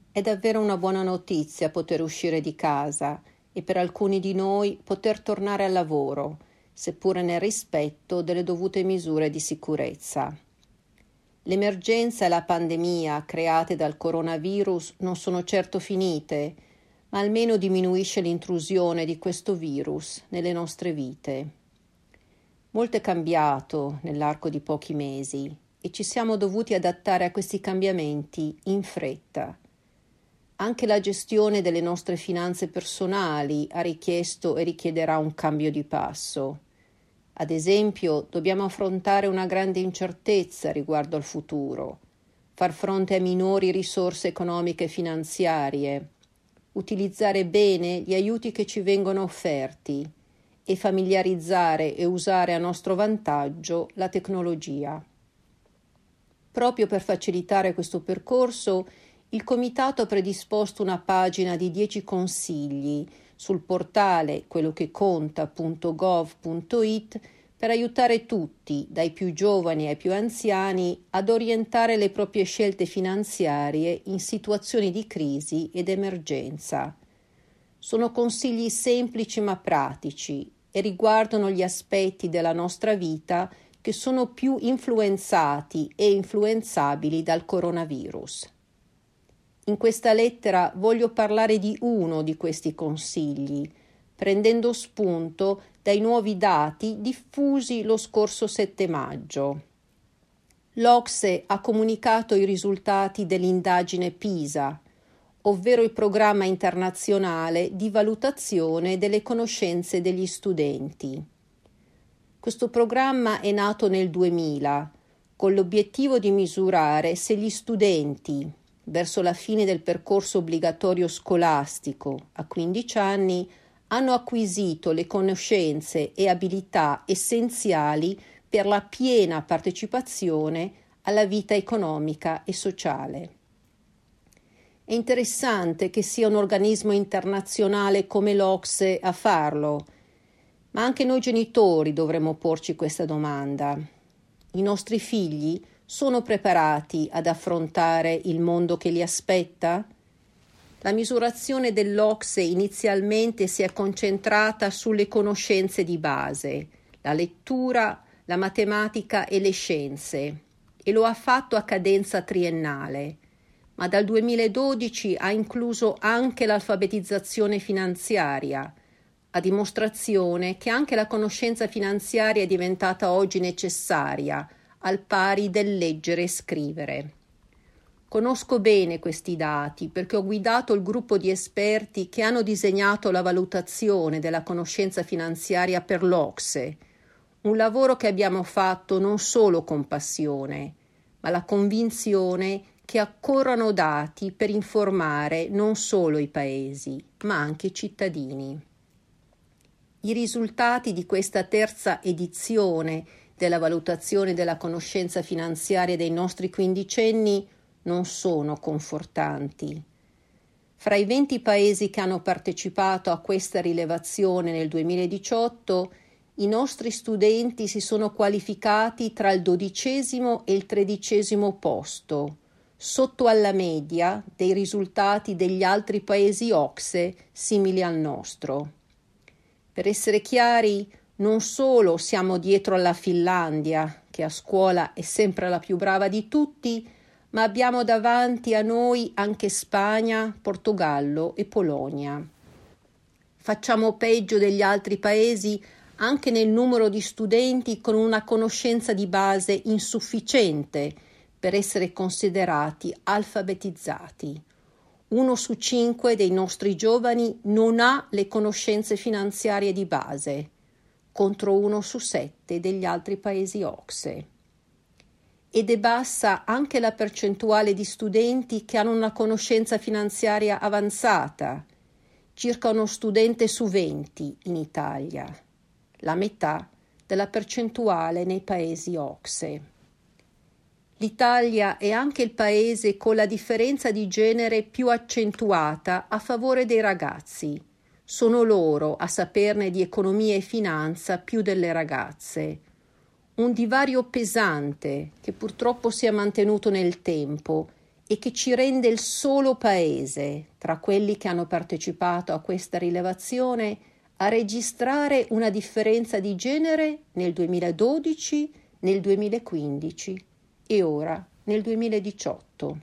È davvero una buona notizia poter uscire di casa e per alcuni di noi poter tornare al lavoro, seppure nel rispetto delle dovute misure di sicurezza. L'emergenza e la pandemia create dal coronavirus non sono certo finite, ma almeno diminuisce l'intrusione di questo virus nelle nostre vite. Molto è cambiato nell'arco di pochi mesi e ci siamo dovuti adattare a questi cambiamenti in fretta. Anche la gestione delle nostre finanze personali ha richiesto e richiederà un cambio di passo. Ad esempio, dobbiamo affrontare una grande incertezza riguardo al futuro, far fronte a minori risorse economiche e finanziarie, utilizzare bene gli aiuti che ci vengono offerti e familiarizzare e usare a nostro vantaggio la tecnologia. Proprio per facilitare questo percorso, il Comitato ha predisposto una pagina di 10 consigli sul portale quellocheconta.gov.it per aiutare tutti, dai più giovani ai più anziani, ad orientare le proprie scelte finanziarie in situazioni di crisi ed emergenza. Sono consigli semplici ma pratici e riguardano gli aspetti della nostra vita che sono più influenzati e influenzabili dal coronavirus. In questa lettera voglio parlare di uno di questi consigli, prendendo spunto dai nuovi dati diffusi lo scorso 7 maggio. L'OCSE ha comunicato i risultati dell'indagine PISA, ovvero il programma internazionale di valutazione delle conoscenze degli studenti. Questo programma è nato nel 2000, con l'obiettivo di misurare se gli studenti, verso la fine del percorso obbligatorio scolastico a 15 anni, hanno acquisito le conoscenze e abilità essenziali per la piena partecipazione alla vita economica e sociale. È interessante che sia un organismo internazionale come l'OCSE a farlo, ma anche noi genitori dovremmo porci questa domanda. I nostri figli sono preparati ad affrontare il mondo che li aspetta? La misurazione dell'OCSE inizialmente si è concentrata sulle conoscenze di base, la lettura, la matematica e le scienze, e lo ha fatto a cadenza triennale, ma dal 2012 ha incluso anche l'alfabetizzazione finanziaria, a dimostrazione che anche la conoscenza finanziaria è diventata oggi necessaria, al pari del leggere e scrivere. Conosco bene questi dati perché ho guidato il gruppo di esperti che hanno disegnato la valutazione della conoscenza finanziaria per l'OCSE, un lavoro che abbiamo fatto non solo con passione, ma la convinzione che accorrano dati per informare non solo i paesi, ma anche i cittadini. I risultati di questa terza edizione della valutazione della conoscenza finanziaria dei nostri quindicenni non sono confortanti. Fra i 20 paesi che hanno partecipato a questa rilevazione nel 2018, i nostri studenti si sono qualificati tra il 12° e il 13° posto, sotto alla media dei risultati degli altri paesi OCSE simili al nostro. Per essere chiari, non solo siamo dietro alla Finlandia, che a scuola è sempre la più brava di tutti, ma abbiamo davanti a noi anche Spagna, Portogallo e Polonia. Facciamo peggio degli altri paesi anche nel numero di studenti con una conoscenza di base insufficiente per essere considerati alfabetizzati. 1 su 5 dei nostri giovani non ha le conoscenze finanziarie di base, contro 1 su 7 degli altri paesi OCSE. Ed è bassa anche la percentuale di studenti che hanno una conoscenza finanziaria avanzata, circa uno studente su 20 in Italia, la metà della percentuale nei paesi OCSE. L'Italia è anche il paese con la differenza di genere più accentuata a favore dei ragazzi. Sono loro a saperne di economia e finanza più delle ragazze. Un divario pesante che purtroppo si è mantenuto nel tempo e che ci rende il solo paese tra quelli che hanno partecipato a questa rilevazione a registrare una differenza di genere nel 2012, nel 2015 e ora nel 2018.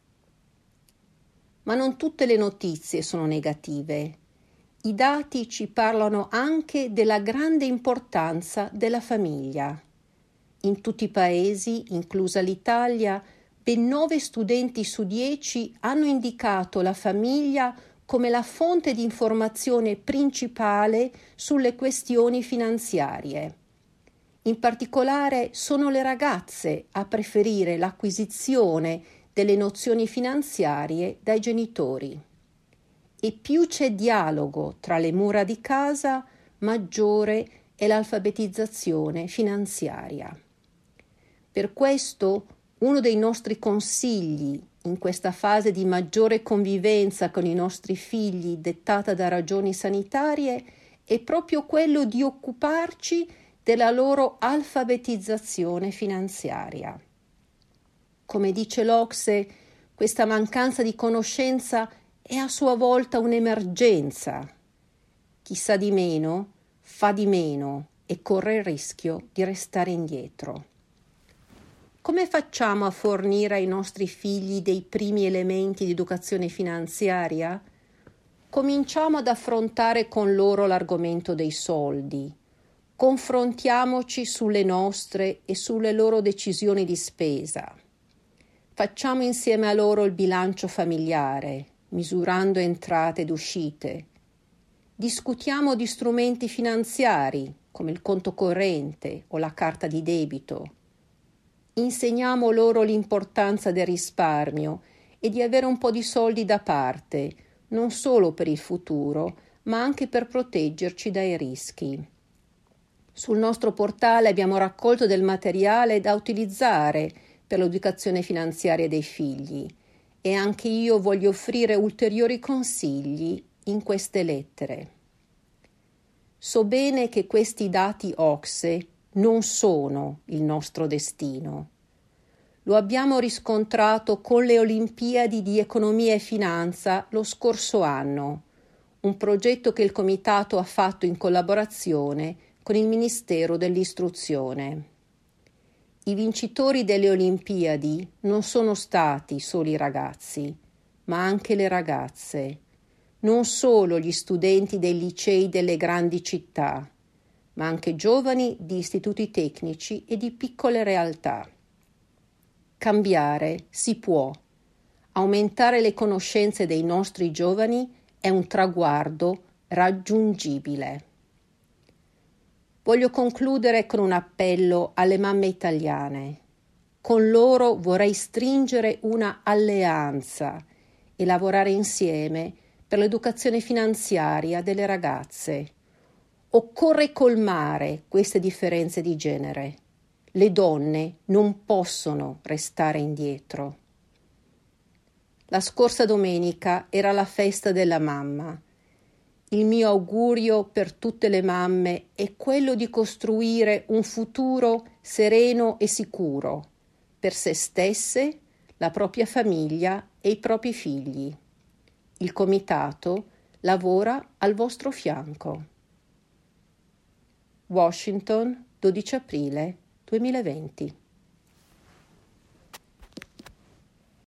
Ma non tutte le notizie sono negative. I dati ci parlano anche della grande importanza della famiglia. In tutti i paesi, inclusa l'Italia, ben 9 studenti su 10 hanno indicato la famiglia come la fonte di informazione principale sulle questioni finanziarie. In particolare sono le ragazze a preferire l'acquisizione delle nozioni finanziarie dai genitori. E più c'è dialogo tra le mura di casa, maggiore è l'alfabetizzazione finanziaria. Per questo uno dei nostri consigli in questa fase di maggiore convivenza con i nostri figli dettata da ragioni sanitarie è proprio quello di occuparci della loro alfabetizzazione finanziaria. Come dice l'OCSE, questa mancanza di conoscenza è a sua volta un'emergenza. Chi sa di meno, fa di meno e corre il rischio di restare indietro. Come facciamo a fornire ai nostri figli dei primi elementi di educazione finanziaria? Cominciamo ad affrontare con loro l'argomento dei soldi. Confrontiamoci sulle nostre e sulle loro decisioni di spesa. Facciamo insieme a loro il bilancio familiare, misurando entrate ed uscite. Discutiamo di strumenti finanziari, come il conto corrente o la carta di debito. Insegniamo loro l'importanza del risparmio e di avere un po' di soldi da parte, non solo per il futuro, ma anche per proteggerci dai rischi. Sul nostro portale abbiamo raccolto del materiale da utilizzare per l'educazione finanziaria dei figli e anche io voglio offrire ulteriori consigli in queste lettere. So bene che questi dati OCSE non sono il nostro destino. Lo abbiamo riscontrato con le Olimpiadi di Economia e Finanza lo scorso anno, un progetto che il Comitato ha fatto in collaborazione con il Ministero dell'Istruzione. I vincitori delle Olimpiadi non sono stati solo i ragazzi, ma anche le ragazze, non solo gli studenti dei licei delle grandi città, ma anche giovani di istituti tecnici e di piccole realtà. Cambiare si può. Aumentare le conoscenze dei nostri giovani è un traguardo raggiungibile. Voglio concludere con un appello alle mamme italiane. Con loro vorrei stringere una alleanza e lavorare insieme per l'educazione finanziaria delle ragazze. Occorre colmare queste differenze di genere. Le donne non possono restare indietro. La scorsa domenica era la festa della mamma. Il mio augurio per tutte le mamme è quello di costruire un futuro sereno e sicuro per se stesse, la propria famiglia e i propri figli. Il Comitato lavora al vostro fianco. Washington, 12 aprile 2020.